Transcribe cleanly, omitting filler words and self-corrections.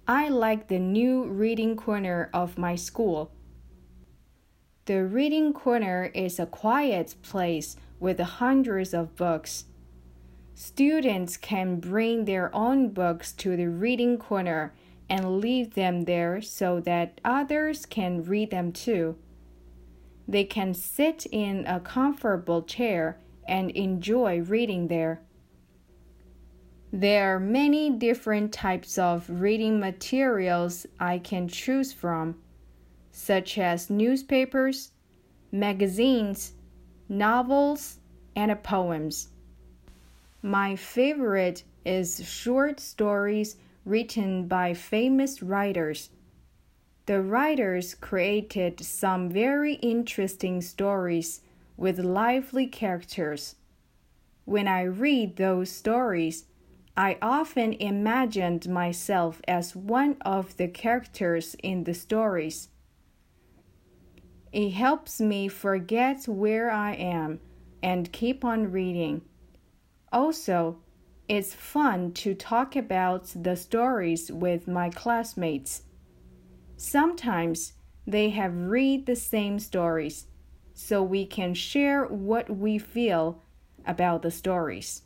I like the new reading corner of my school. The reading corner is a quiet place with hundreds of books. Students can bring their own books to the reading corner and leave them there so that others can read them too. They can sit in a comfortable chair and enjoy reading there. There are many different types of reading materials I can choose from, such as newspapers, magazines, novels, and poems. My favorite is short stories written by famous writers. The writers created some very interesting stories with lively characters. When I read those stories, I often imagined myself as one of the characters in the stories. It helps me forget where I am and keep on reading. Also, it's fun to talk about the stories with my classmates. Sometimes they have read the same stories, so we can share what we feel about the stories.